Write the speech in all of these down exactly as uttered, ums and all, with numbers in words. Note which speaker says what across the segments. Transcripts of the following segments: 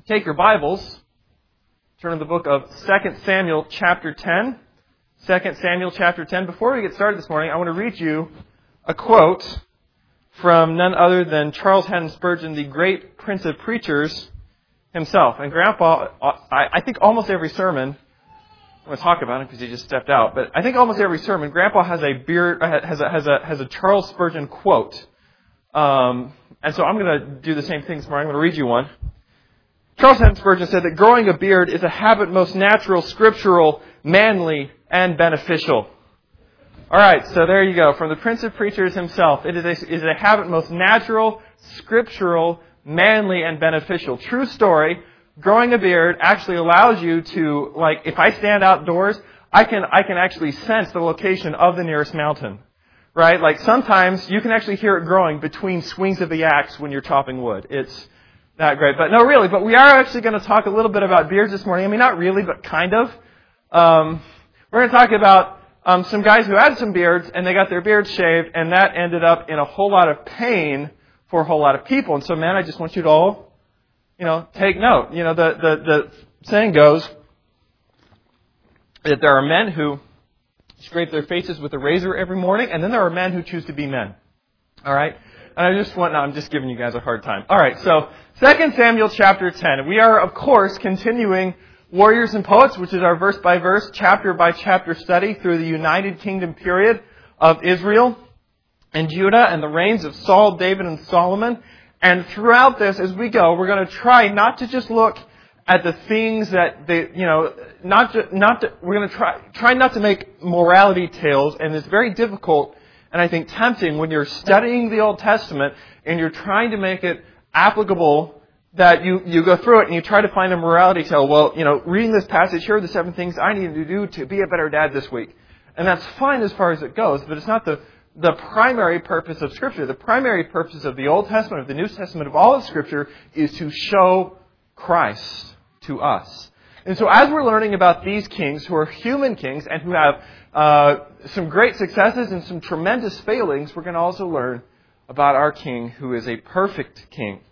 Speaker 1: Take your Bibles, turn to the book of Second Samuel chapter ten. Second Samuel chapter ten. Before we get started this morning, I want to read you a quote from none other than Charles Haddon Spurgeon, the great Prince of Preachers himself. And Grandpa, I, I think almost every sermon, I'm going to talk about him because he just stepped out, but I think almost every sermon, Grandpa has a beard, has a, has a, has a Charles Spurgeon quote. Um, and so I'm going to do the same thing this morning. I'm going to read you one. Charles Haddon Spurgeon said that growing a beard is a habit most natural, scriptural, manly, and beneficial. All right, so there you go. From the Prince of Preachers himself, it is a, is a habit most natural, scriptural, manly, and beneficial. True story. Growing a beard actually allows you to, like, if I stand outdoors, I can I can actually sense the location of the nearest mountain. Right? Like sometimes you can actually hear it growing between swings of the axe when you're chopping wood. It's not great. But no, really, but we are actually going to talk a little bit about beards this morning. I mean, not really, but kind of. Um, we're going to talk about um, some guys who had some beards, and they got their beards shaved, and that ended up in a whole lot of pain for a whole lot of people. And so, man, I just want you to all, you know, take note. You know, the, the, the saying goes that there are men who scrape their faces with a razor every morning, and then there are men who choose to be men. All right? And I just want, no, I'm just giving you guys a hard time. All right, so Second Samuel chapter ten. We are, of course, continuing Warriors and Poets, which is our verse-by-verse, chapter-by-chapter study through the United Kingdom period of Israel and Judah and the reigns of Saul, David, and Solomon. And throughout this, as we go, we're going to try not to just look at the things that they, you know, not to, not to, we're going to try, try not to make morality tales, and it's very difficult and I think tempting when you're studying the Old Testament and you're trying to make it applicable that you, you go through it and you try to find a morality tale. Well, you know, reading this passage, here are the seven things I need to do to be a better dad this week. And that's fine as far as it goes, but it's not the, the primary purpose of Scripture. The primary purpose of the Old Testament, of the New Testament, of all of Scripture is to show Christ to us. And so as we're learning about these kings who are human kings and who have uh, some great successes and some tremendous failings, we're going to also learn about our king who is a perfect king.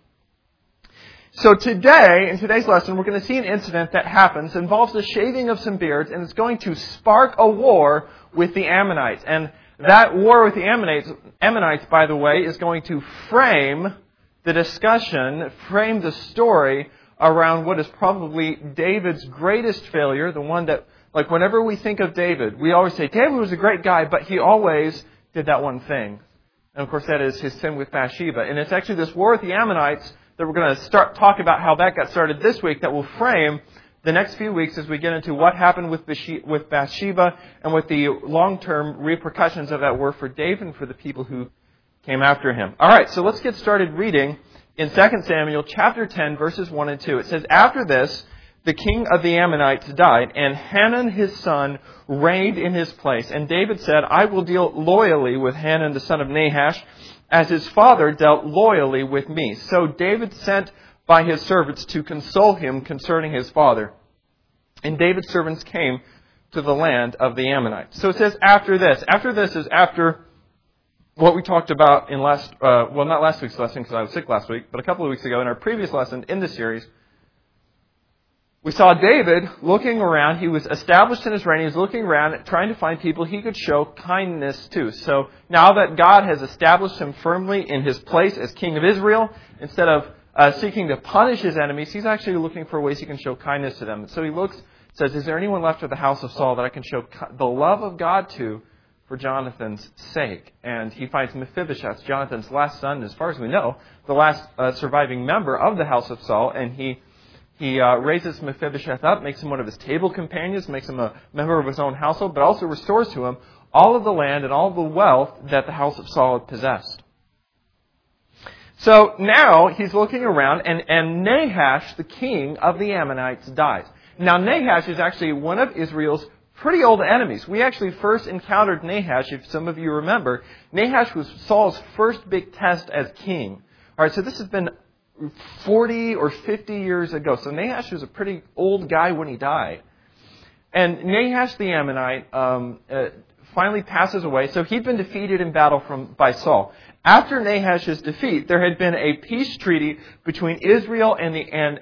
Speaker 1: So today, in today's lesson, we're going to see an incident that happens, involves the shaving of some beards, and it's going to spark a war with the Ammonites. And that war with the Ammonites, Ammonites, by the way, is going to frame the discussion, frame the story around what is probably David's greatest failure, the one that, like, whenever we think of David, we always say, David was a great guy, but he always did that one thing. And, of course, that is his sin with Bathsheba. And it's actually this war with the Ammonites that we're going to start talk about how that got started this week that will frame the next few weeks as we get into what happened with Bathsheba and what the long-term repercussions of that were for David and for the people who came after him. All right, so let's get started reading in Second Samuel chapter ten, verses one and two. It says, After this, the king of the Ammonites died, and Hanun his son reigned in his place. And David said, I will deal loyally with Hanun the son of Nahash, as his father dealt loyally with me. So David sent by his servants to console him concerning his father. And David's servants came to the land of the Ammonites. So it says, after this. After this is after what we talked about in last, uh, well, not last week's lesson because I was sick last week, but a couple of weeks ago in our previous lesson in this series, we saw David looking around. He was established in his reign. He was looking around, trying to find people he could show kindness to. So now that God has established him firmly in his place as king of Israel, instead of uh, seeking to punish his enemies, he's actually looking for ways he can show kindness to them. So he looks, says, is there anyone left of the house of Saul that I can show the love of God to for Jonathan's sake? And he finds Mephibosheth, Jonathan's last son, as far as we know, the last uh, surviving member of the house of Saul, and he He uh, raises Mephibosheth up, makes him one of his table companions, makes him a member of his own household, but also restores to him all of the land and all of the wealth that the house of Saul had possessed. So now he's looking around, and, and Nahash, the king of the Ammonites, dies. Now Nahash is actually one of Israel's pretty old enemies. We actually first encountered Nahash, if some of you remember. Nahash was Saul's first big test as king. All right, so this has been forty or fifty years ago. So Nahash was a pretty old guy when he died. And Nahash the Ammonite um, uh, finally passes away. So he'd been defeated in battle from by Saul. After Nahash's defeat, there had been a peace treaty between Israel and the and, and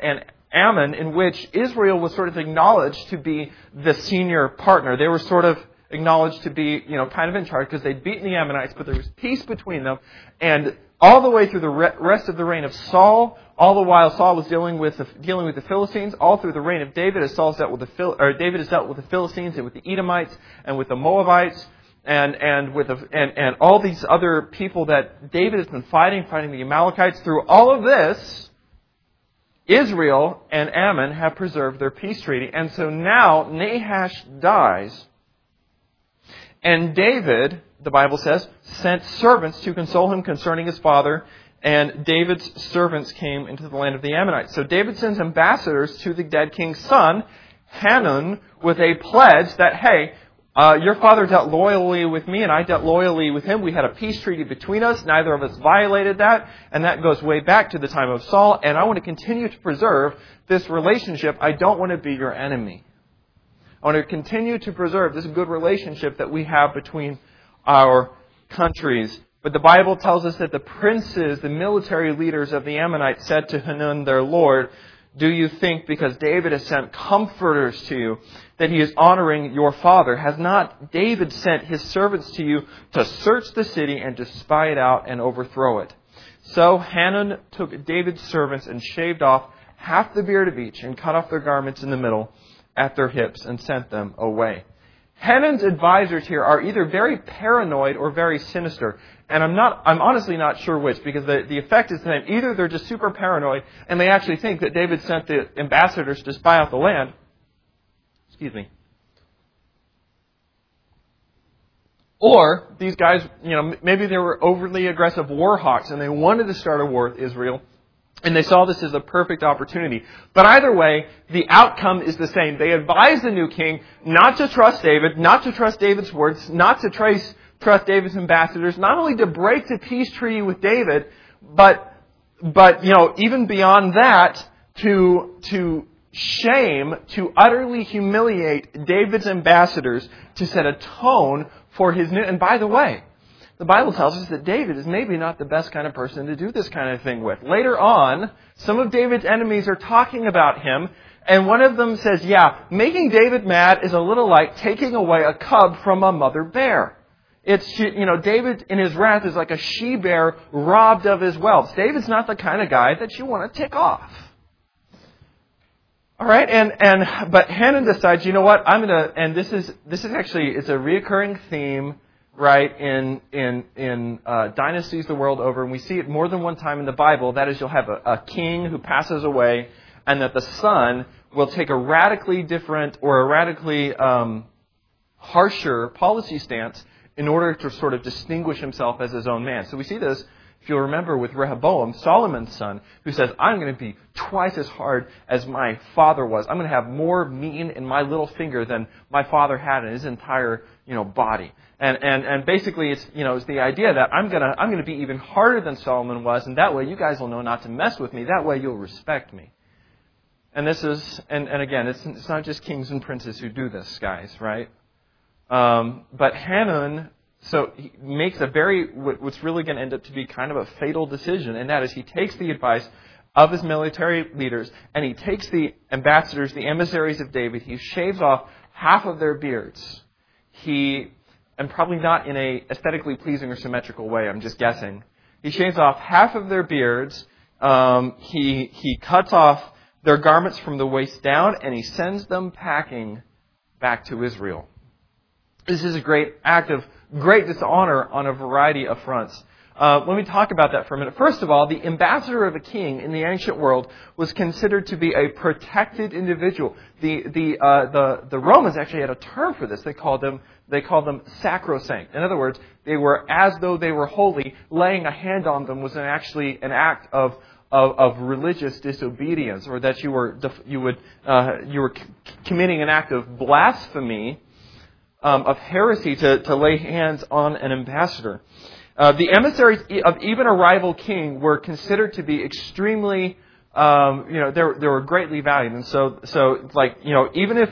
Speaker 1: Ammon, in which Israel was sort of acknowledged to be the senior partner. They were sort of acknowledged to be, you know, kind of in charge because they'd beaten the Ammonites, but there was peace between them. And all the way through the rest of the reign of Saul, all the while Saul was dealing with the, dealing with the Philistines, all through the reign of David, as Saul's dealt with the Phil, or David has dealt with the Philistines and with the Edomites and with the Moabites and and with the, and and all these other people that David has been fighting, fighting the Amalekites. Through all of this, Israel and Ammon have preserved their peace treaty, and so now Nahash dies. And David, the Bible says, sent servants to console him concerning his father, and David's servants came into the land of the Ammonites. So David sends ambassadors to the dead king's son, Hanun, with a pledge that, hey, uh, your father dealt loyally with me and I dealt loyally with him. We had a peace treaty between us. Neither of us violated that. And that goes way back to the time of Saul. And I want to continue to preserve this relationship. I don't want to be your enemy. I want to continue to preserve this good relationship that we have between our countries. But the Bible tells us that the princes, the military leaders of the Ammonites said to Hanun, their lord, do you think because David has sent comforters to you that he is honoring your father? Has not David sent his servants to you to search the city and to spy it out and overthrow it? So Hanun took David's servants and shaved off half the beard of each and cut off their garments in the middle at their hips and sent them away. Hanun's advisors here are either very paranoid or very sinister. And I'm not, I'm honestly not sure which, because the, the effect is that either they're just super paranoid and they actually think that David sent the ambassadors to spy out the land. Excuse me. Or these guys, you know, maybe they were overly aggressive war hawks and they wanted to start a war with Israel. And they saw this as a perfect opportunity. But either way, the outcome is the same. They advised the new king not to trust David, not to trust David's words, not to trace, trust David's ambassadors, not only to break the peace treaty with David, but, but, you know, even beyond that, to, to shame, to utterly humiliate David's ambassadors, to set a tone for his new, and by the way, the Bible tells us that David is maybe not the best kind of person to do this kind of thing with. Later on, some of David's enemies are talking about him, and one of them says, yeah, making David mad is a little like taking away a cub from a mother bear. It's, you know, David in his wrath is like a she-bear robbed of his whelps. David's not the kind of guy that you want to tick off. All right, and, and, but Hanun decides, you know what, I'm going to, and this is, this is actually, it's a reoccurring theme, right, in in in uh, dynasties the world over, and we see it more than one time in the Bible. That is, you'll have a, a king who passes away, and that the son will take a radically different or a radically um, harsher policy stance in order to sort of distinguish himself as his own man. So we see this, if you'll remember, with Rehoboam, Solomon's son, who says, I'm going to be twice as hard as my father was. I'm going to have more meat in my little finger than my father had in his entire, you know, body. And, and, and basically it's, you know, it's the idea that I'm going to, I'm going to be even harder than Solomon was, and that way you guys will know not to mess with me. That way you'll respect me. And this is, and, and again, it's, it's not just kings and princes who do this, guys, right? Um, but Hanun, so he makes a very, what's really going to end up to be kind of a fatal decision, and that is he takes the advice of his military leaders, and he takes the ambassadors, the emissaries of David, he shaves off half of their beards. He, and probably not in a aesthetically pleasing or symmetrical way, I'm just guessing. He shaves off half of their beards, um, he, he cuts off their garments from the waist down, and he sends them packing back to Israel. This is a great act of great dishonor on a variety of fronts. Uh, let me talk about that for a minute. First of all, the ambassador of a king in the ancient world was considered to be a protected individual. The the uh, the the Romans actually had a term for this. They called them they called them sacrosanct. In other words, they were as though they were holy. Laying a hand on them was an actually an act of of, of religious disobedience, or that you were you would uh, you were c- committing an act of blasphemy, um, of heresy to to lay hands on an ambassador. Uh, the emissaries of even a rival king were considered to be extremely, um, you know, they were, they were greatly valued. And so, so like, you know, even if it,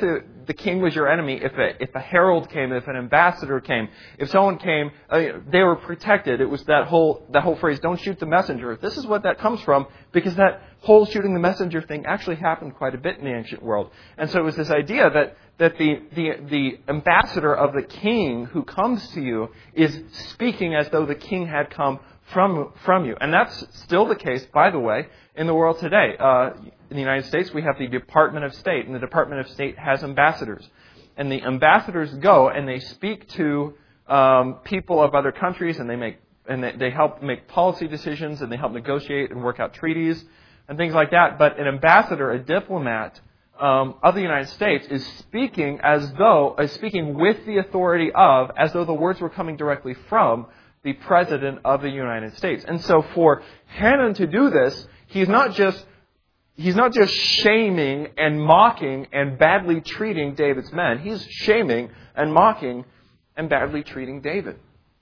Speaker 1: the king was your enemy, if a, if a herald came, if an ambassador came, if someone came, uh, they were protected. It was that whole, that whole phrase, don't shoot the messenger. This is what that comes from, because that whole shooting the messenger thing actually happened quite a bit in the ancient world. And so it was this idea that, that the, the, the ambassador of the king who comes to you is speaking as though the king had come from, from you. And that's still the case, by the way, in the world today. Uh, in the United States, we have the Department of State, and the Department of State has ambassadors. And the ambassadors go and they speak to um, people of other countries, and they make and they, they help make policy decisions, and they help negotiate and work out treaties and things like that. But an ambassador, a diplomat um, of the United States, is speaking as though is speaking with the authority of, as though the words were coming directly from the President of the United States. And so, for Hanun to do this, he's not just He's not just shaming and mocking and badly treating David's men. He's shaming and mocking and badly treating David.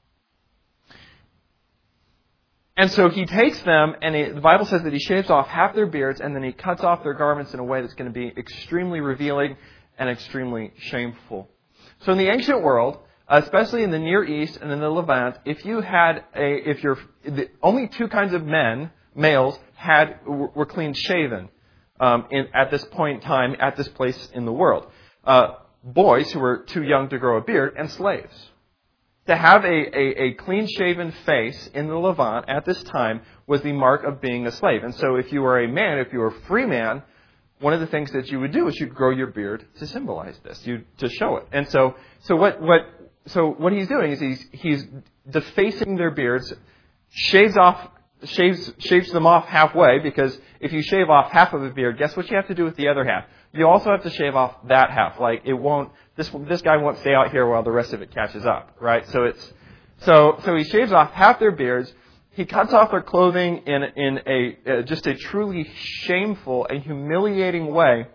Speaker 1: And so he takes them, and he, the Bible says that he shaves off half their beards, and then he cuts off their garments in a way that's going to be extremely revealing and extremely shameful. So in the ancient world, especially in the Near East and in the Levant, if you had a, if you're, the only two kinds of men, males, had were clean shaven um, in, at this point in time, at this place in the world. Uh, boys who were too young to grow a beard, and slaves. To have a, a, a clean shaven face in the Levant at this time was the mark of being a slave. And so if you were a man, if you were a free man, one of the things that you would do is you'd grow your beard to symbolize this, you to show it. And so so what what so what he's doing is he's he's defacing their beards, shaves off Shaves, shaves them off halfway, because if you shave off half of a beard, guess what you have to do with the other half? You also have to shave off that half. Like, it won't, this this guy won't stay out here while the rest of it catches up, right? So it's, so so he shaves off half their beards. He cuts off their clothing in in a uh, just a truly shameful and humiliating way,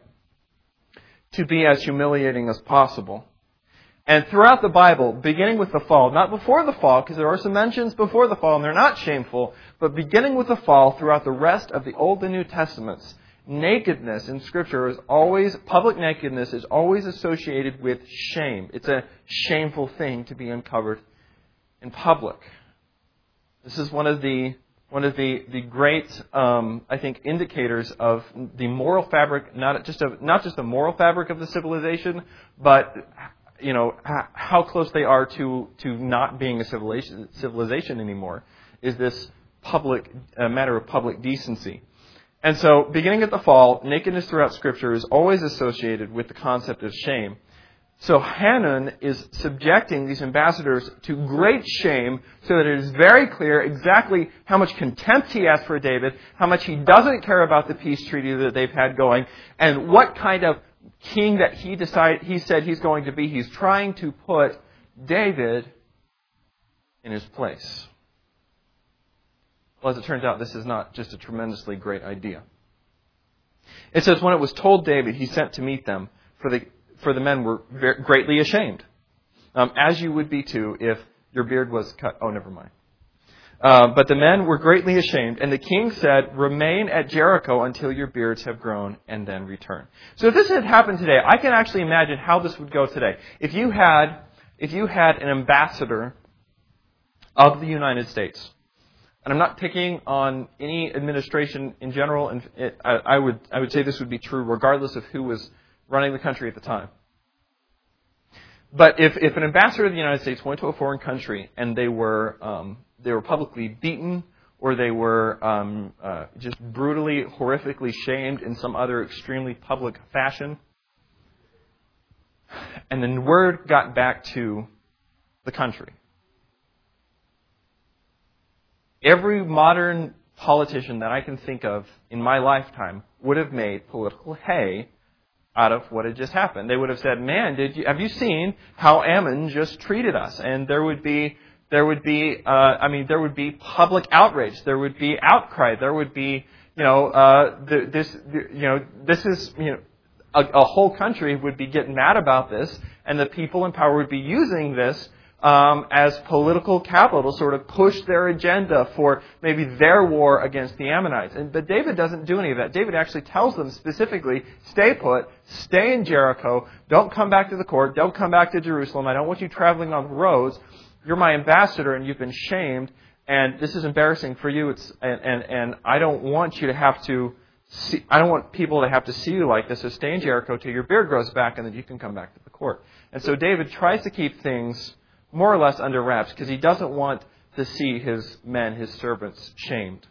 Speaker 1: to be as humiliating as possible. And throughout the Bible, beginning with the fall, not before the fall, because there are some mentions before the fall, and they're not shameful, but beginning with the fall, throughout the rest of the Old and New Testaments, nakedness in Scripture is always, public nakedness is always associated with shame. It's a shameful thing to be uncovered in public. This is one of the one of the the great, um, I think, indicators of the moral fabric, not just of not just the moral fabric of the civilization, but you know, how close they are to, to not being a civilization, civilization anymore, is this public, a matter of public decency. And so, beginning at the fall, nakedness throughout Scripture is always associated with the concept of shame. So Hanun is subjecting these ambassadors to great shame, so that it is very clear exactly how much contempt he has for David, how much he doesn't care about the peace treaty that they've had going, and what kind of king that he decided he said he's going to be. He's trying to put David in his place. Well, as it turns out, this is not just a tremendously great idea. It says, when it was told David, he sent to meet them, for the for the men were very, greatly ashamed, um, as you would be too if your beard was cut. Oh, never mind. Uh, but the men were greatly ashamed, and the king said, remain at Jericho until your beards have grown, and then return. So if this had happened today, I can actually imagine how this would go today. If you had, if you had an ambassador of the United States, and I'm not picking on any administration in general, and it, I, I would I would say this would be true regardless of who was running the country at the time. But if, if an ambassador of the United States went to a foreign country and they were um, they were publicly beaten, or they were um, uh, just brutally, horrifically shamed in some other extremely public fashion, and then word got back to the country, every modern politician that I can think of in my lifetime would have made political hay out of what had just happened. They would have said, man, did you, have you seen how Ammon just treated us? And there would be There would be, uh, I mean, there would be public outrage. There would be outcry. There would be, you know, uh, the, this, the, you know, this is, you know, a, a whole country would be getting mad about this, and the people in power would be using this um, as political capital to sort of push their agenda for maybe their war against the Ammonites. And, but David doesn't do any of that. David actually tells them specifically, stay put, stay in Jericho, don't come back to the court, don't come back to Jerusalem, I don't want you traveling on the roads. You're my ambassador and you've been shamed, and this is embarrassing for you. It's and, and, and I don't want you to have to see, I don't want people to have to see you like this, so stay in Jericho till your beard grows back and then you can come back to the court. And so David tries to keep things more or less under wraps because he doesn't want to see his men, his servants, shamed.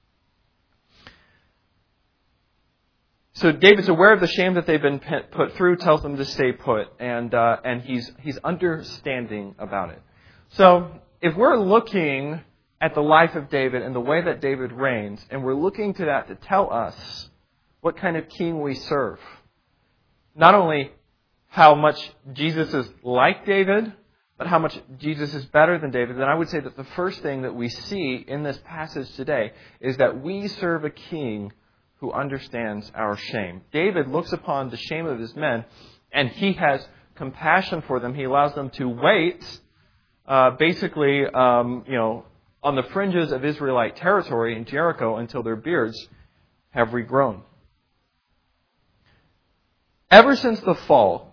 Speaker 1: So David's aware of the shame that they've been put through, tells them to stay put, and uh, and he's he's understanding about it. So if we're looking at the life of David and the way that David reigns, and we're looking to that to tell us what kind of king we serve, not only how much Jesus is like David, but how much Jesus is better than David, then I would say that the first thing that we see in this passage today is that we serve a king who understands our shame. David looks upon the shame of his men, and he has compassion for them. He allows them to wait, uh, basically, um, you know, on the fringes of Israelite territory in Jericho until their beards have regrown. Ever since the fall,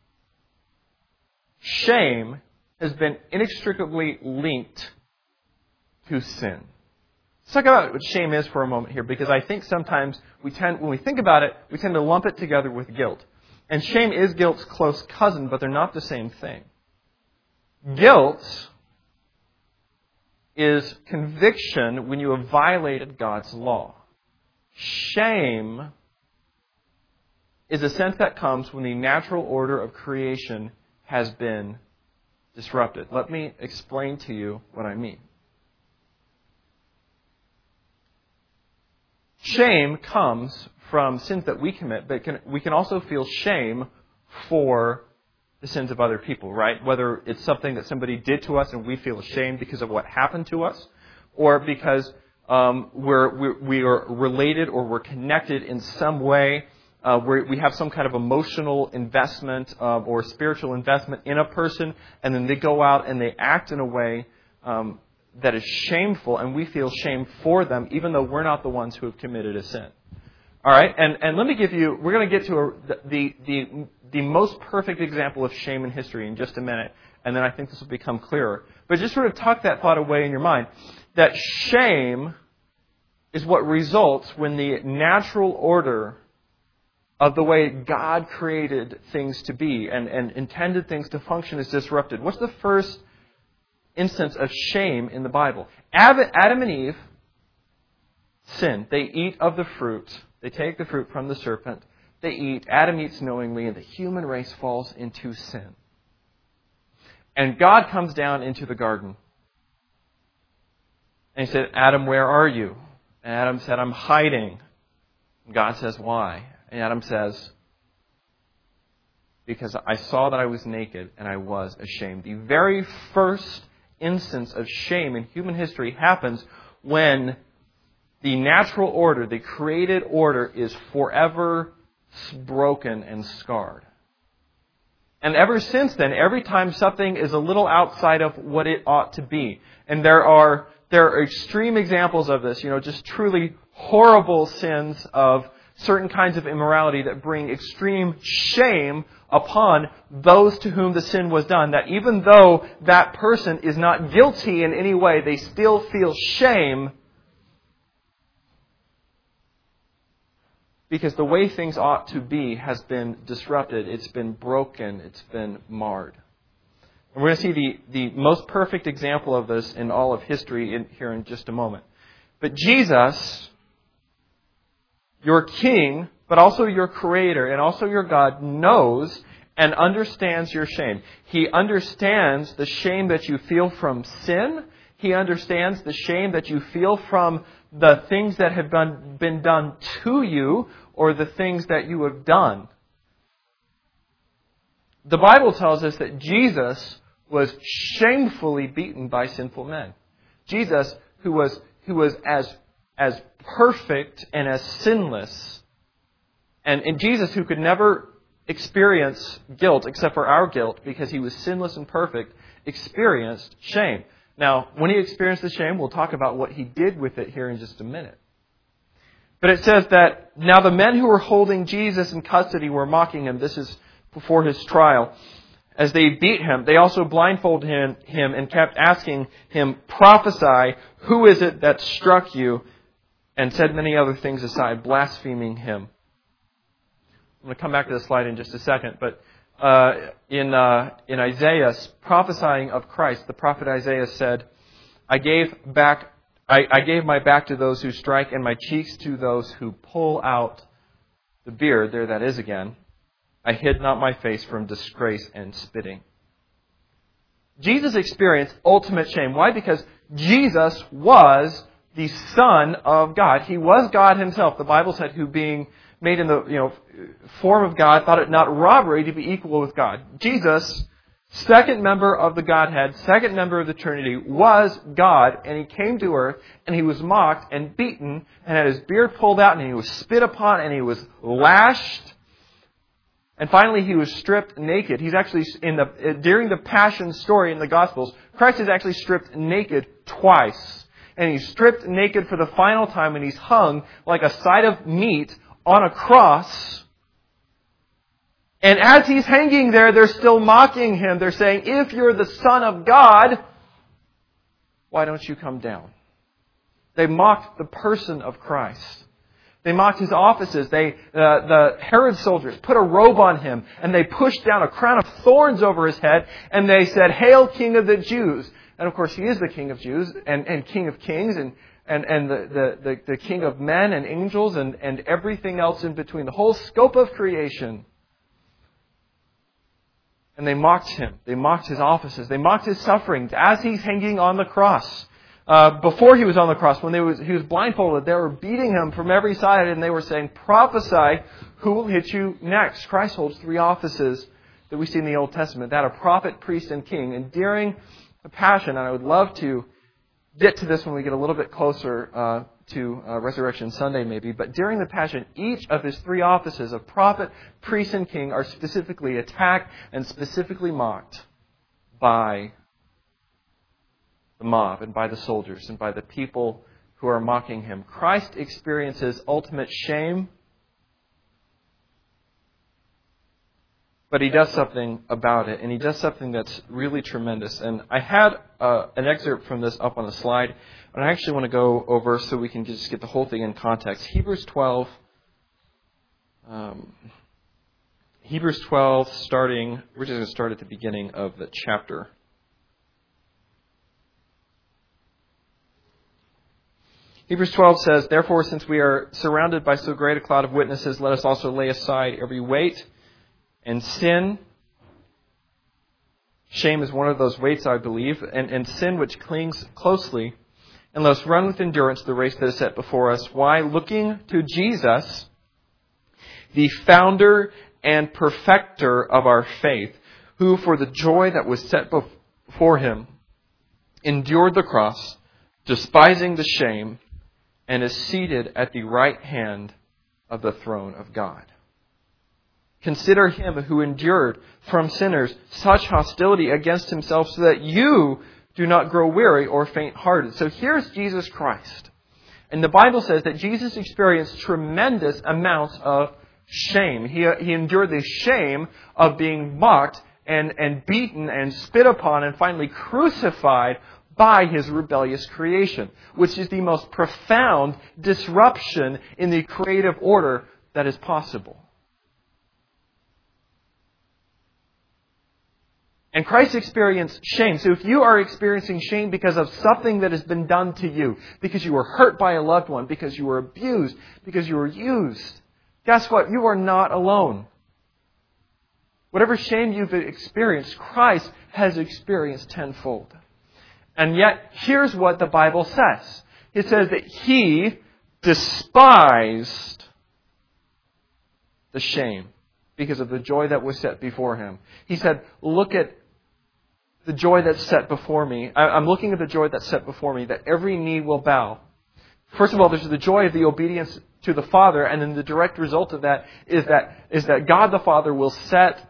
Speaker 1: shame has been inextricably linked to sin. Let's talk about what shame is for a moment here, because I think sometimes we tend, when we think about it, we tend to lump it together with guilt. And shame is guilt's close cousin, but they're not the same thing. Guilt is conviction when you have violated God's law. Shame is a sense that comes when the natural order of creation has been disrupted. Let me explain to you what I mean. Shame comes from sins that we commit, but can, we can also feel shame for the sins of other people, right? Whether it's something that somebody did to us and we feel ashamed because of what happened to us, or because um, we're, we're, we are related or we're connected in some way. Uh, where we have some kind of emotional investment uh, or spiritual investment in a person, and then they go out and they act in a way um, that is shameful, and we feel shame for them, even though we're not the ones who have committed a sin. All right, and and let me give you. We're going to get to a, the the the most perfect example of shame in history in just a minute, and then I think this will become clearer. But just sort of tuck that thought away in your mind that shame is what results when the natural order of the way God created things to be and, and intended things to function is disrupted. What's the first instance of shame in the Bible? Adam and Eve sin. They eat of the fruit. They take the fruit from the serpent. They eat. Adam eats knowingly, and the human race falls into sin. And God comes down into the garden. And He said, Adam, where are you? And Adam said, I'm hiding. And God says, why? And Adam says, because I saw that I was naked and I was ashamed. The very first instance of shame in human history happens when the natural order, the created order, is forever broken and scarred. And ever since then, every time something is a little outside of what it ought to be, and there are there are extreme examples of this, you know, just truly horrible sins of certain kinds of immorality that bring extreme shame upon those to whom the sin was done. That even though that person is not guilty in any way, they still feel shame because the way things ought to be has been disrupted. It's been broken. It's been marred. And we're going to see the, the most perfect example of this in all of history in, here in just a moment. But Jesus, your King, but also your Creator and also your God, knows and understands your shame. He understands the shame that you feel from sin. He understands the shame that you feel from the things that have been, been done to you or the things that you have done. The Bible tells us that Jesus was shamefully beaten by sinful men. Jesus, who was who was as as perfect and as sinless, and, and Jesus, who could never experience guilt except for our guilt because he was sinless and perfect, experienced shame. Now, when he experienced the shame, we'll talk about what he did with it here in just a minute. But it says that now the men who were holding Jesus in custody were mocking him. This is before his trial. As they beat him, they also blindfolded him, him and kept asking him, "Prophesy, who is it that struck you?" And said many other things aside, blaspheming him. I'm going to come back to the slide in just a second, but uh, in uh, in Isaiah, prophesying of Christ, the prophet Isaiah said, I gave back, I, I gave my back to those who strike and my cheeks to those who pull out the beard." There that is again. "I hid not my face from disgrace and spitting." Jesus experienced ultimate shame. Why? Because Jesus was the Son of God. He was God himself. The Bible said, who being made in the you know form of God, thought it not robbery to be equal with God. Jesus, second member of the Godhead, second member of the Trinity, was God, and he came to earth, and he was mocked and beaten, and had his beard pulled out, and he was spit upon, and he was lashed. And finally, he was stripped naked. He's actually, in the during the Passion story in the Gospels, Christ is actually stripped naked twice. And he's stripped naked for the final time, and he's hung like a side of meat on a cross. And as he's hanging there, they're still mocking him. They're saying, "If you're the Son of God, why don't you come down?" They mocked the person of Christ. They mocked his offices. They, uh, the Herod soldiers put a robe on him, and they pushed down a crown of thorns over his head, and they said, "Hail, King of the Jews." And of course, he is the King of Jews, and, and King of Kings, and, and, and the, the, the, the King of men and angels, and, and everything else in between. The whole scope of creation. And they mocked him. They mocked his offices. They mocked his sufferings as he's hanging on the cross. Uh, before he was on the cross, when they was, he was blindfolded, they were beating him from every side, and they were saying, "Prophesy, who will hit you next?" Christ holds three offices that we see in the Old Testament, that of prophet, priest, and king. And during the Passion, and I would love to get to this when we get a little bit closer uh, to uh, Resurrection Sunday maybe, but during the Passion, each of his three offices of prophet, priest, and king are specifically attacked and specifically mocked by the mob and by the soldiers and by the people who are mocking him. Christ experiences ultimate shame, but he does something about it, and he does something that's really tremendous. And I had uh, an excerpt from this up on the slide, and I actually want to go over so we can just get the whole thing in context. Hebrews twelve, um, Hebrews twelve, starting, we're just going to start at the beginning of the chapter. Hebrews twelve says, "Therefore, since we are surrounded by so great a cloud of witnesses, let us also lay aside every weight and sin." Shame is one of those weights, I believe, and, and sin which clings closely. "And let us run with endurance the race that is set before us. Why? Looking to Jesus, the founder and perfecter of our faith, who for the joy that was set before him endured the cross, despising the shame, and is seated at the right hand of the throne of God. Consider him who endured from sinners such hostility against himself, so that you do not grow weary or faint-hearted." So here's Jesus Christ. And the Bible says that Jesus experienced tremendous amounts of shame. He, he endured the shame of being mocked and, and beaten and spit upon and finally crucified by his rebellious creation, which is the most profound disruption in the creative order that is possible. And Christ experienced shame. So if you are experiencing shame because of something that has been done to you, because you were hurt by a loved one, because you were abused, because you were used, guess what? You are not alone. Whatever shame you've experienced, Christ has experienced tenfold. And yet, here's what the Bible says. It says that he despised the shame because of the joy that was set before him. He said, "Look at the joy that's set before me. I'm looking at the joy that's set before me, that every knee will bow." First of all, there's the joy of the obedience to the Father, and then the direct result of that is that is that God the Father will set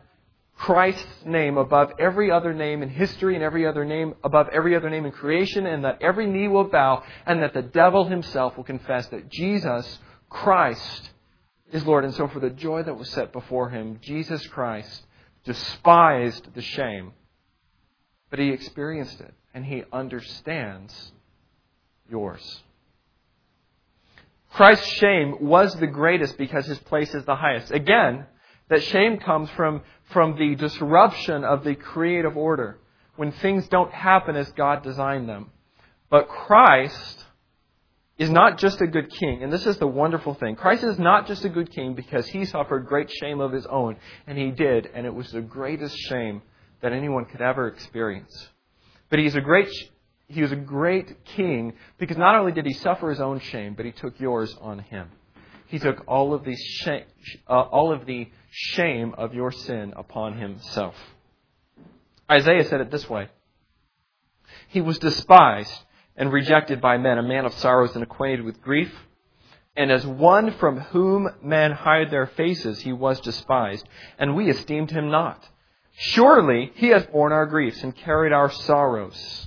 Speaker 1: Christ's name above every other name in history and every other name above every other name in creation, and that every knee will bow, and that the devil himself will confess that Jesus Christ is Lord. And so for the joy that was set before him, Jesus Christ despised the shame, but he experienced it, and he understands yours. Christ's shame was the greatest because his place is the highest. Again, that shame comes from, from the disruption of the creative order, when things don't happen as God designed them. But Christ is not just a good king, and this is the wonderful thing. Christ is not just a good king because he suffered great shame of his own, and he did, and it was the greatest shame that anyone could ever experience. But he's a great, he was a great king because not only did he suffer his own shame, but he took yours on him. He took all of the shame, uh, all of the shame of your sin upon himself. Isaiah said it this way: he was despised and rejected by men, a man of sorrows and acquainted with grief. And as one from whom men hide their faces, he was despised, and we esteemed him not. Surely he has borne our griefs and carried our sorrows.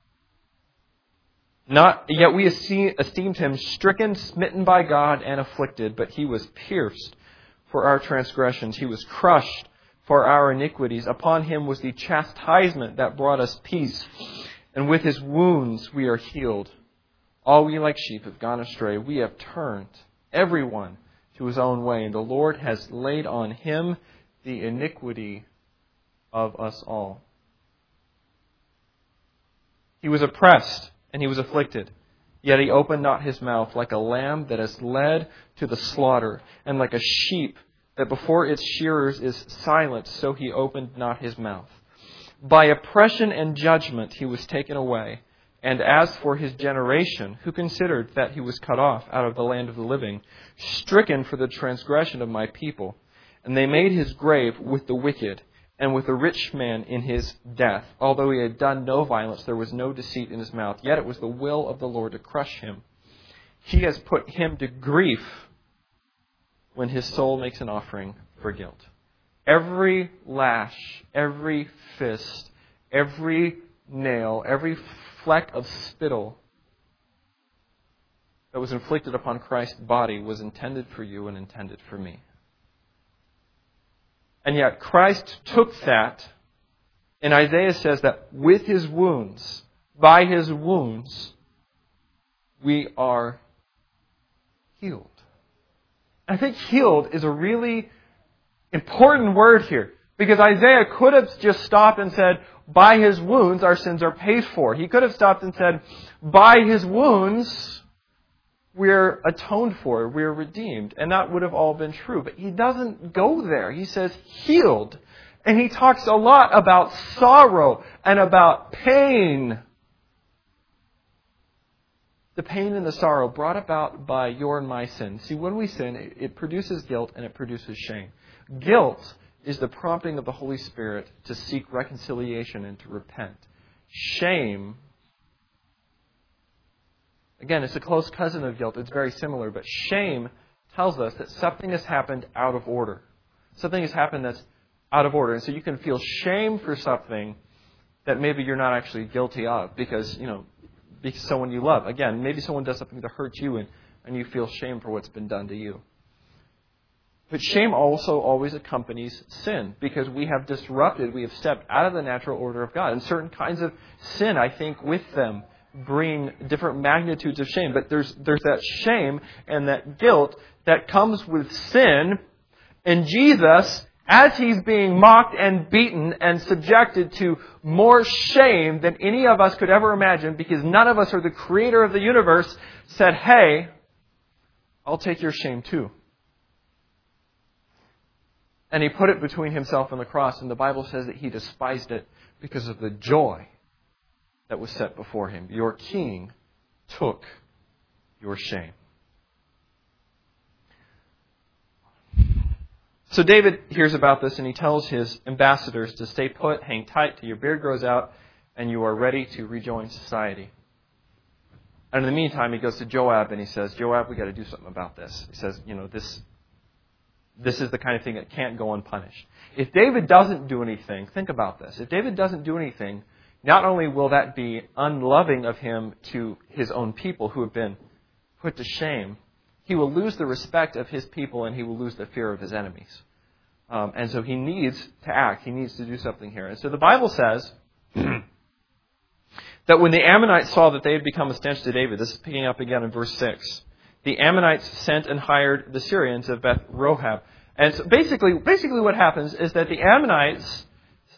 Speaker 1: Not yet we esteemed him stricken, smitten by God, and afflicted, but he was pierced for our transgressions. He was crushed for our iniquities. Upon him was the chastisement that brought us peace, and with his wounds we are healed. All we like sheep have gone astray. We have turned everyone to his own way, and the Lord has laid on him the iniquity of us all. He was oppressed and he was afflicted, yet he opened not his mouth. Like a lamb that is led to the slaughter, and like a sheep that before its shearers is silent, so he opened not his mouth. By oppression and judgment he was taken away. And as for his generation, who considered that he was cut off out of the land of the living, stricken for the transgression of my people. And they made his grave with the wicked, and with a rich man in his death. Although he had done no violence, there was no deceit in his mouth. Yet it was the will of the Lord to crush him. He has put him to grief when his soul makes an offering for guilt. Every lash, every fist, every nail, every fleck of spittle that was inflicted upon Christ's body was intended for you and intended for me. And yet Christ took that, and Isaiah says that with his wounds, by his wounds, we are healed. I think healed is a really important word here, because Isaiah could have just stopped and said, by his wounds our sins are paid for. He could have stopped and said, by his wounds we're atoned for, we're redeemed. And that would have all been true. But he doesn't go there. He says healed. And he talks a lot about sorrow and about pain. The pain and the sorrow brought about by your and my sin. See, when we sin, it produces guilt and it produces shame. Guilt is the prompting of the Holy Spirit to seek reconciliation and to repent. Shame, again, it's a close cousin of guilt. It's very similar. But shame tells us that something has happened out of order. Something has happened that's out of order. And so you can feel shame for something that maybe you're not actually guilty of because, you know, because someone you love. Again, maybe someone does something to hurt you and, and you feel shame for what's been done to you. But shame also always accompanies sin because we have disrupted, we have stepped out of the natural order of God. And certain kinds of sin, I think, with them bring different magnitudes of shame. But there's there's that shame and that guilt that comes with sin. And Jesus, as he's being mocked and beaten and subjected to more shame than any of us could ever imagine, because none of us are the creator of the universe, said, hey, I'll take your shame too. And he put it between himself and the cross. And the Bible says that he despised it because of the joy that was set before him. Your king took your shame. So David hears about this and he tells his ambassadors to stay put, hang tight till your beard grows out and you are ready to rejoin society. And in the meantime, he goes to Joab and he says, Joab, we got to do something about this. He says, you know, this this is the kind of thing that can't go unpunished. If David doesn't do anything, think about this. If David doesn't do anything, not only will that be unloving of him to his own people who have been put to shame, he will lose the respect of his people and he will lose the fear of his enemies. Um, and so he needs to act. He needs to do something here. And so the Bible says that when the Ammonites saw that they had become a stench to David, this is picking up again in verse six, the Ammonites sent and hired the Syrians of Beth Rohab. And so basically, basically what happens is that the Ammonites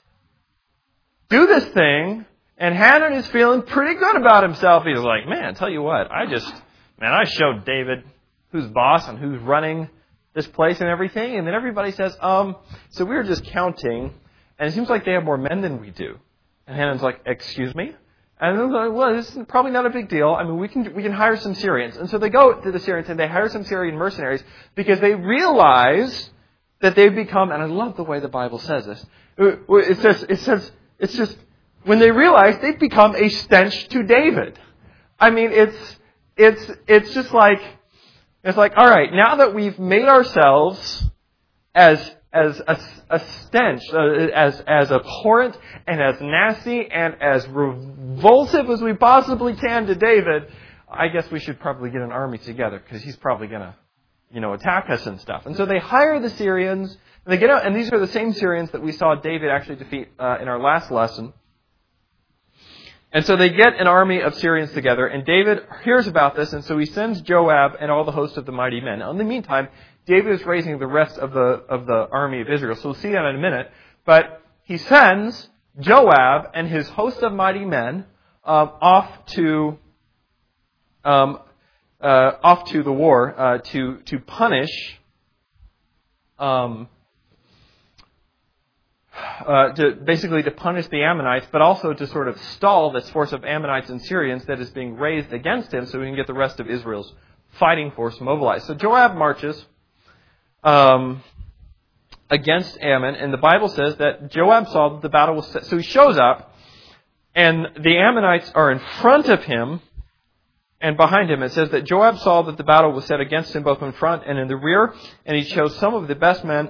Speaker 1: do this thing, and Hanun is feeling pretty good about himself. He's like, man, tell you what, I just, man, I showed David who's boss and who's running this place and everything. And then everybody says, um, so we were just counting, and it seems like they have more men than we do. And Hanun's like, excuse me? And they're like, well, this is probably not a big deal. I mean, we can we can hire some Syrians. And so they go to the Syrians and they hire some Syrian mercenaries because they realize that they've become, and I love the way the Bible says this. It says, it says, it's just, when they realize they've become a stench to David. I mean, it's, it's, it's just like, it's like, all right, now that we've made ourselves as as a, a stench, uh, as as abhorrent and as nasty and as revulsive as we possibly can to David, I guess we should probably get an army together because he's probably going to, you know, attack us and stuff. And so they hire the Syrians, and they get out, and these are the same Syrians that we saw David actually defeat uh, in our last lesson. And so they get an army of Syrians together, and David hears about this, and so he sends Joab and all the host of the mighty men. Now, in the meantime, David is raising the rest of the of the army of Israel. So we'll see that in a minute. But he sends Joab and his host of mighty men um, off to um, uh, off to the war uh, to to punish um, uh, to basically to punish the Ammonites, but also to sort of stall this force of Ammonites and Syrians that is being raised against him, so he can get the rest of Israel's fighting force mobilized. So Joab marches Um, against Ammon, and the Bible says that Joab saw that the battle was set. So he shows up, and the Ammonites are in front of him and behind him. It says that Joab saw that the battle was set against him both in front and in the rear, and he chose some of the best men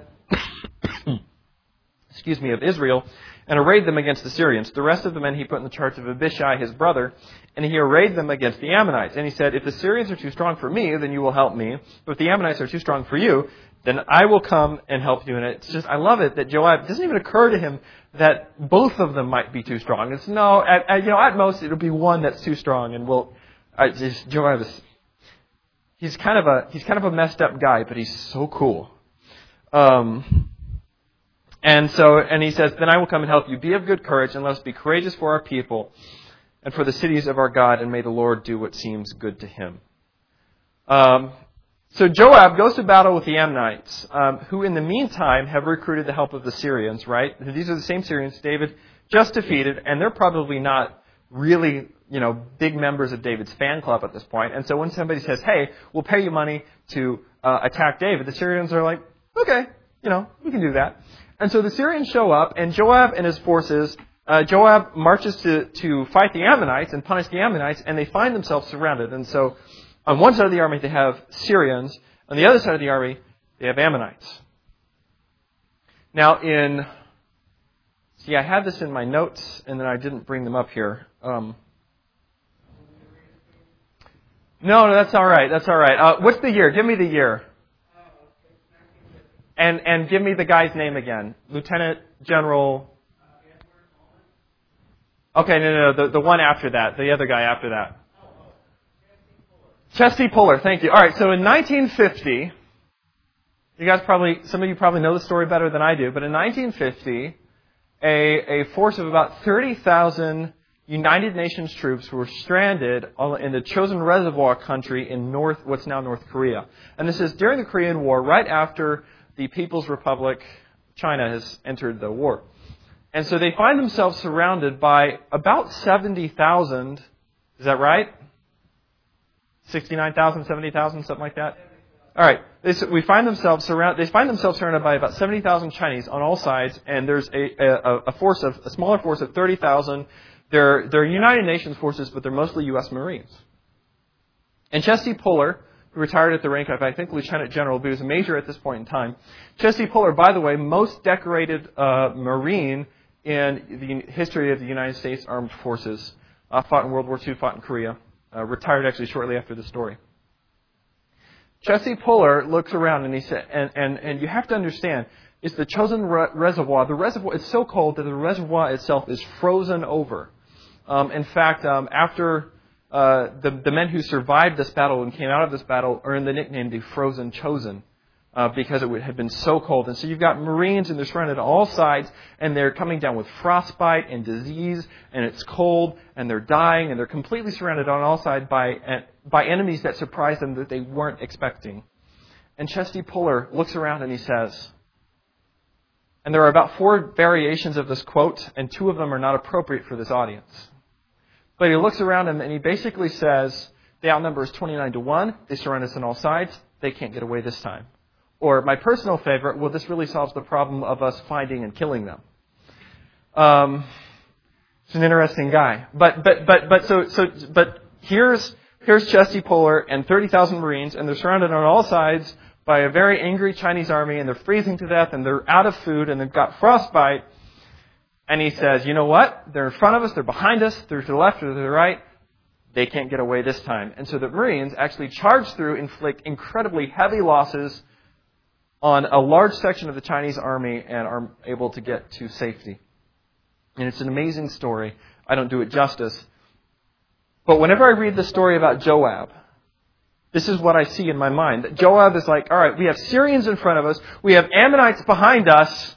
Speaker 1: excuse me, of Israel, and arrayed them against the Syrians. The rest of the men he put in the charge of Abishai, his brother, and he arrayed them against the Ammonites. And he said, if the Syrians are too strong for me, then you will help me. But if the Ammonites are too strong for you, then I will come and help you. And it's just, I love it that Joab, it doesn't even occur to him that both of them might be too strong. It's no, at, at, you know, at most it'll be one that's too strong, and we'll, I just, Joab is, he's kind of a, he's kind of a messed up guy, but he's so cool. Um, and so, and he says, then I will come and help you. Be of good courage, and let us be courageous for our people and for the cities of our God, and may the Lord do what seems good to him. Um, So Joab goes to battle with the Ammonites, um, who in the meantime have recruited the help of the Syrians, right? These are the same Syrians David just defeated, and they're probably not really, you know, big members of David's fan club at this point. And so when somebody says, hey, we'll pay you money to uh, attack David, the Syrians are like, okay, you know, we can do that. And so the Syrians show up, and Joab and his forces, uh, Joab marches to, to fight the Ammonites and punish the Ammonites, and they find themselves surrounded. And so on one side of the army, they have Syrians. On the other side of the army, they have Ammonites. Now, in... See, I had this in my notes, and then I didn't bring them up here. Um, no, no, that's all right. That's all right. Uh, what's the year? Give me the year. And and give me the guy's name again. Lieutenant General... Okay, no, no, no. The, the one after that. The other guy after that. Chesty Puller, thank you. All right, so in nineteen fifty, you guys probably, some of you probably know the story better than I do, but in nineteen fifty, a, a force of about thirty thousand United Nations troops were stranded in the Chosin Reservoir country in North, what's now North Korea. And this is during the Korean War, right after the People's Republic, China, has entered the war. And so they find themselves surrounded by about seventy thousand, is that right? sixty-nine thousand, seventy thousand, something like that. All right. They, we find themselves surrounded. They find themselves surrounded by about seventy thousand Chinese on all sides, and there's a, a, a force of a smaller force of thirty thousand. They're they're United Nations forces, but they're mostly U S Marines. And Chesty Puller, who retired at the rank of, I think, Lieutenant General, but he was a major at this point in time. Chesty Puller, by the way, most decorated uh, Marine in the history of the United States Armed Forces. Uh, fought in World War Two, fought in Korea. Uh, retired actually shortly after the story. Chesty Puller looks around and he said, and, and, and you have to understand, it's the chosen re- reservoir. The reservoir is so cold that the reservoir itself is frozen over. Um, in fact, um, after uh, the, the men who survived this battle and came out of this battle earned the nickname the Frozen Chosen uh, because it had been so cold. And so you've got Marines and they're surrounded on all sides and they're coming down with frostbite and disease and it's cold and they're dying and they're completely surrounded on all sides by, by enemies that surprise them that they weren't expecting. And Chesty Puller looks around and he says, and there are about four variations of this quote, and two of them are not appropriate for this audience. But he looks around him and he basically says, they outnumber us twenty-nine to one. They surround us on all sides. They can't get away this time. Or my personal favorite, well, this really solves the problem of us finding and killing them. Um, he's an interesting guy. But but but but so so but here's here's Chesty Puller and thirty thousand Marines, and they're surrounded on all sides by a very angry Chinese army, and they're freezing to death, and they're out of food, and they've got frostbite. And he says, you know what? They're in front of us, they're behind us, they're to the left or to the right. They can't get away this time. And so the Marines actually charge through, inflict incredibly heavy losses on a large section of the Chinese army, and are able to get to safety. And it's an amazing story. I don't do it justice. But whenever I read the story about Joab, this is what I see in my mind. That Joab is like, all right, we have Syrians in front of us. We have Ammonites behind us.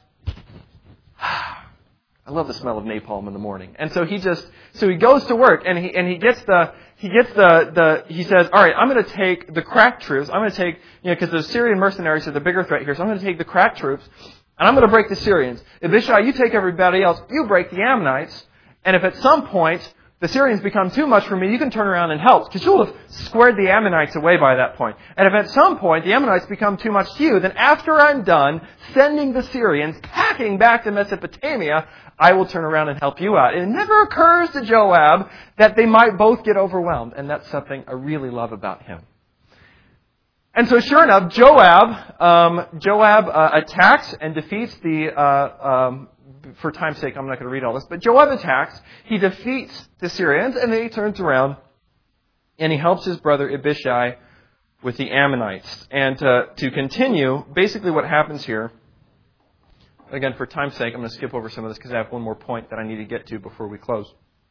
Speaker 1: I love the smell of napalm in the morning. And so he just, so he goes to work and he, and he gets the, he gets the, the, he says, all right, I'm going to take the crack troops. I'm going to take, you know, because the Syrian mercenaries are the bigger threat here. So I'm going to take the crack troops and I'm going to break the Syrians. Abishai, you take everybody else. You break the Ammonites. And if at some point the Syrians become too much for me, you can turn around and help, because you'll have squared the Ammonites away by that point. And if at some point the Ammonites become too much to you, then after I'm done sending the Syrians packing back to Mesopotamia, I will turn around and help you out. It never occurs to Joab that they might both get overwhelmed, and that's something I really love about him. And so sure enough, Joab, um, Joab uh, attacks and defeats the... Uh, um, For time's sake, I'm not going to read all this. But Joab attacks. He defeats the Syrians, and then he turns around and he helps his brother Abishai with the Ammonites. And uh, to continue, basically what happens here, again, for time's sake, I'm going to skip over some of this because I have one more point that I need to get to before we close.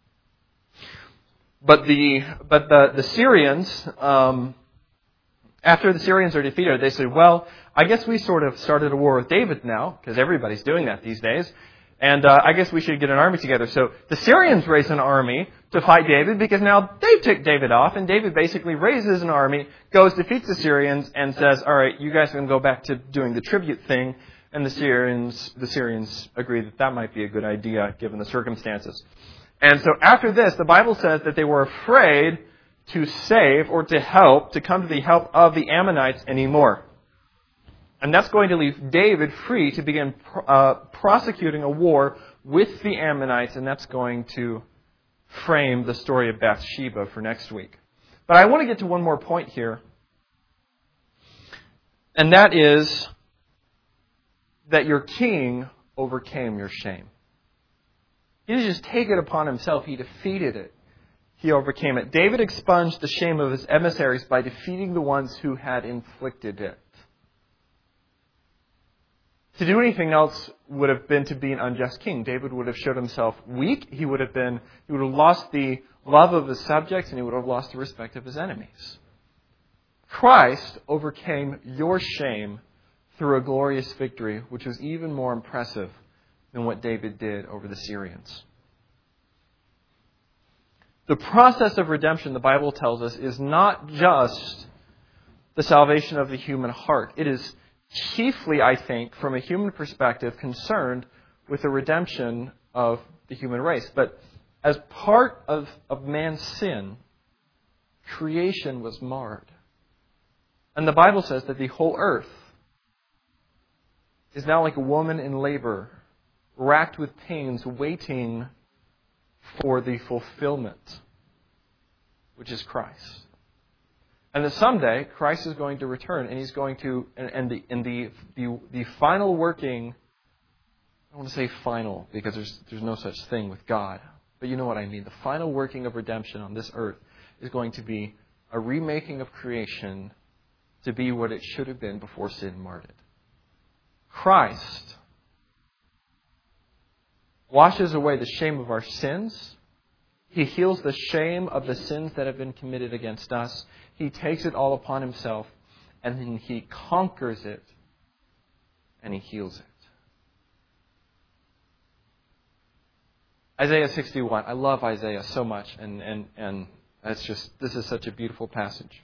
Speaker 1: But the but the, the Syrians, um, after the Syrians are defeated, they say, well, I guess we sort of started a war with David now, because everybody's doing that these days. And uh, I guess we should get an army together. So the Syrians raise an army to fight David because now they've ticked David off. And David basically raises an army, goes, defeats the Syrians, and says, all right, you guys can go back to doing the tribute thing. And the Syrians, the Syrians agree that that might be a good idea given the circumstances. And so after this, the Bible says that they were afraid to save or to help, to come to the help of the Ammonites anymore. And that's going to leave David free to begin uh, prosecuting a war with the Ammonites, and that's going to frame the story of Bathsheba for next week. But I want to get to one more point here, and that is that your king overcame your shame. He didn't just take it upon himself, he defeated it. He overcame it. David expunged the shame of his emissaries by defeating the ones who had inflicted it. To do anything else would have been to be an unjust king. David would have showed himself weak. He would have been, he would have lost the love of his subjects, and he would have lost the respect of his enemies. Christ overcame your shame through a glorious victory, which was even more impressive than what David did over the Syrians. The process of redemption, the Bible tells us, is not just the salvation of the human heart. It is chiefly, I think, from a human perspective, concerned with the redemption of the human race. But as part of, of man's sin, creation was marred. And the Bible says that the whole earth is now like a woman in labor, racked with pains, waiting for the fulfillment, which is Christ. And that someday Christ is going to return, and He's going to, and, and the and the, the the final working. I don't want to say final because there's there's no such thing with God, but you know what I mean. The final working of redemption on this earth is going to be a remaking of creation to be what it should have been before sin marred it. Christ washes away the shame of our sins. He heals the shame of the sins that have been committed against us. He takes it all upon Himself, and then He conquers it, and He heals it. Isaiah sixty-one. I love Isaiah so much, and, and, and it's just, this is such a beautiful passage.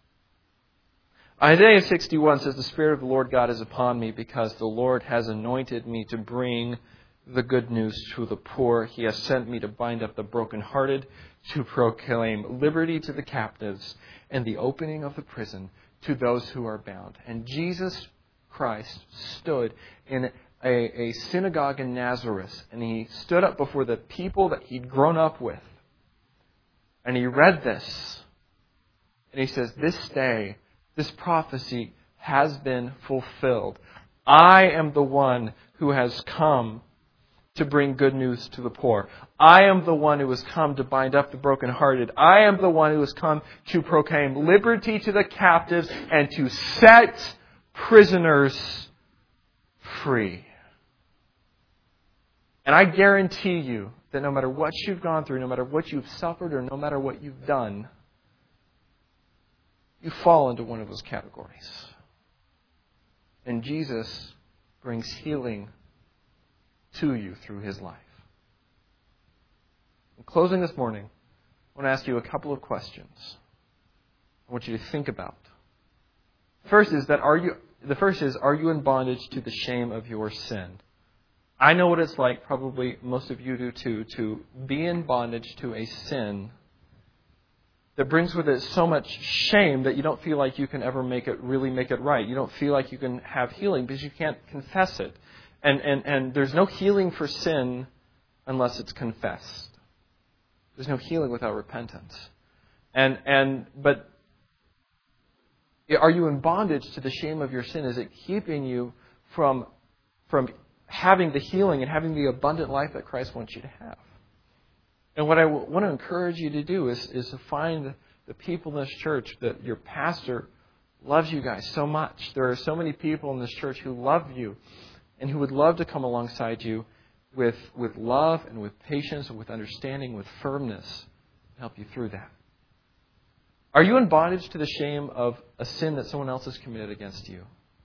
Speaker 1: Isaiah sixty-one says, "The Spirit of the Lord God is upon me, because the Lord has anointed me to bring the good news to the poor. He has sent me to bind up the brokenhearted, to proclaim liberty to the captives, and the opening of the prison to those who are bound." And Jesus Christ stood in a, a synagogue in Nazareth, and He stood up before the people that He'd grown up with. And He read this. And He says, "This day, this prophecy has been fulfilled. I am the one who has come to bring good news to the poor. I am the one who has come to bind up the brokenhearted. I am the one who has come to proclaim liberty to the captives and to set prisoners free." And I guarantee you that no matter what you've gone through, no matter what you've suffered, or no matter what you've done, you fall into one of those categories. And Jesus brings healing to you through His life. In closing this morning, I want to ask you a couple of questions I want you to think about. First is that are you the first is are you in bondage to the shame of your sin? I know what it's like, probably most of you do too, to be in bondage to a sin that brings with it so much shame that you don't feel like you can ever make it really make it right. You don't feel like you can have healing because you can't confess it. And, and, and there's no healing for sin unless it's confessed. There's no healing without repentance. And, and, but are you in bondage to the shame of your sin? Is it keeping you from, from having the healing and having the abundant life that Christ wants you to have? And what I want to encourage you to do is, is to find the people in this church that your pastor loves you guys so much. There are so many people in this church who love you and who would love to come alongside you with, with love and with patience and with understanding, with firmness, to help you through that. Are you in bondage to the shame of a sin that someone else has committed against you?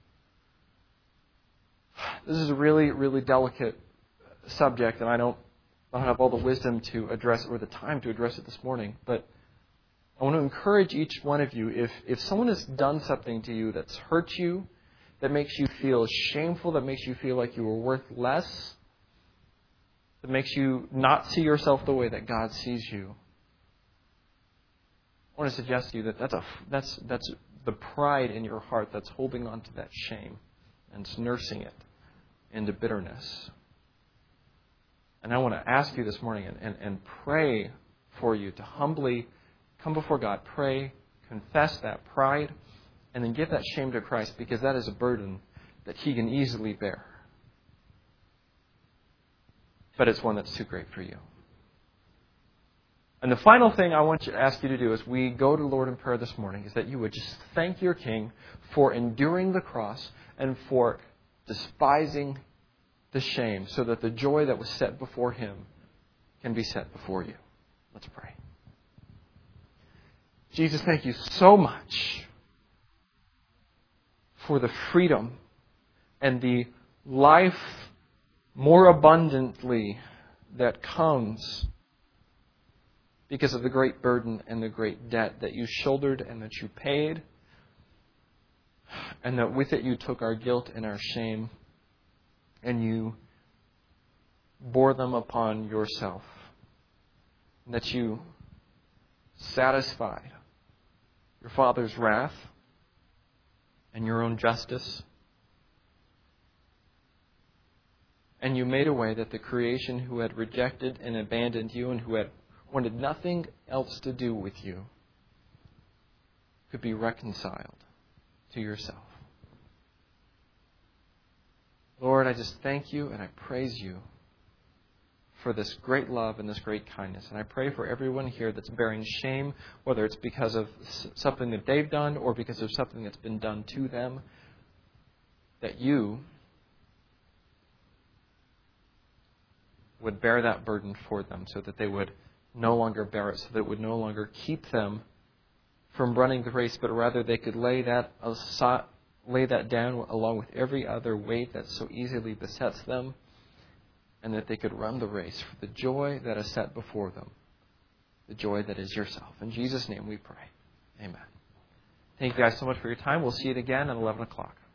Speaker 1: This is a really, really delicate subject, and I don't, I don't have all the wisdom to address it or the time to address it this morning. But I want to encourage each one of you, if, if someone has done something to you that's hurt you, that makes you feel shameful, that makes you feel like you were worth less, that makes you not see yourself the way that God sees you, I want to suggest to you that that's, a, that's, that's the pride in your heart that's holding on to that shame and it's nursing it into bitterness. And I want to ask you this morning and, and, and pray for you to humbly come before God, pray, confess that pride, and then give that shame to Christ, because that is a burden that He can easily bear. But it's one that's too great for you. And the final thing I want to ask you to do as we go to the Lord in prayer this morning is that you would just thank your King for enduring the cross and for despising the shame, so that the joy that was set before Him can be set before you. Let's pray. Jesus, thank you so much for the freedom and the life more abundantly that comes because of the great burden and the great debt that you shouldered and that you paid, and that with it you took our guilt and our shame and you bore them upon yourself, and that you satisfied your Father's wrath and your own justice, and you made a way that the creation who had rejected and abandoned you and who had wanted nothing else to do with you could be reconciled to yourself. Lord, I just thank you and I praise you for this great love and this great kindness. And I pray for everyone here that's bearing shame, whether it's because of something that they've done or because of something that's been done to them, that you would bear that burden for them so that they would no longer bear it, so that it would no longer keep them from running the race, but rather they could lay that aside, lay that down along with every other weight that so easily besets them, and that they could run the race for the joy that is set before them, the joy that is yourself. In Jesus' name we pray. Amen. Thank you guys so much for your time. We'll see you again at eleven o'clock.